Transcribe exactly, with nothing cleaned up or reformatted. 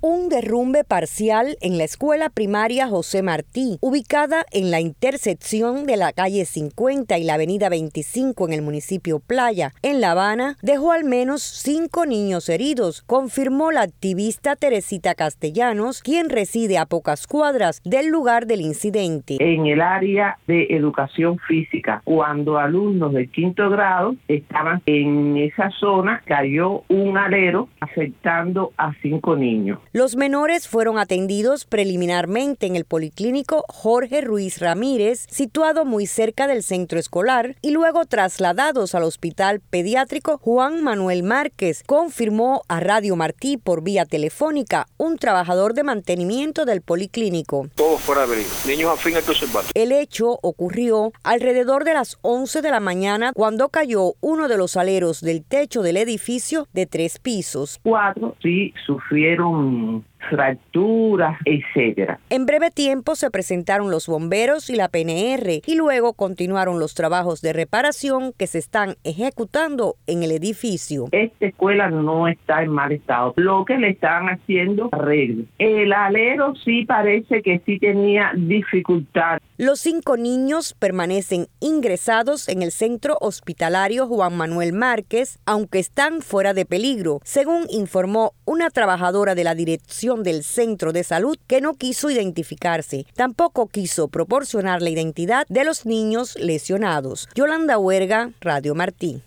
Un derrumbe parcial en la escuela primaria José Martí, ubicada en la intersección de la calle cincuenta y la avenida veinticinco en el municipio Playa, en La Habana, dejó al menos cinco niños heridos, confirmó la activista Teresita Castellanos, quien reside a pocas cuadras del lugar del incidente. En el área de educación física, cuando alumnos de quinto grado estaban en esa zona, cayó un alero afectando a cinco niños. Los menores fueron atendidos preliminarmente en el Policlínico Jorge Ruiz Ramírez, situado muy cerca del centro escolar, y luego trasladados al Hospital Pediátrico Juan Manuel Márquez, confirmó a Radio Martí por vía telefónica un trabajador de mantenimiento del Policlínico. Todos fuera de peligro, niños afín al conservatorio. El hecho ocurrió alrededor de las once de la mañana cuando cayó uno de los aleros del techo del edificio de tres pisos. Cuatro sí sufrieron fracturas, etcétera. En breve tiempo se presentaron los bomberos y la P N R y luego continuaron los trabajos de reparación que se están ejecutando en el edificio. Esta escuela no está en mal estado. Lo que le están haciendo arreglo. El alero sí parece que sí tenía dificultad. Los cinco niños permanecen ingresados en el centro hospitalario Juan Manuel Márquez, aunque están fuera de peligro, según informó una trabajadora de la dirección del centro de salud que no quiso identificarse. Tampoco quiso proporcionar la identidad de los niños lesionados. Yolanda Huerga, Radio Martí.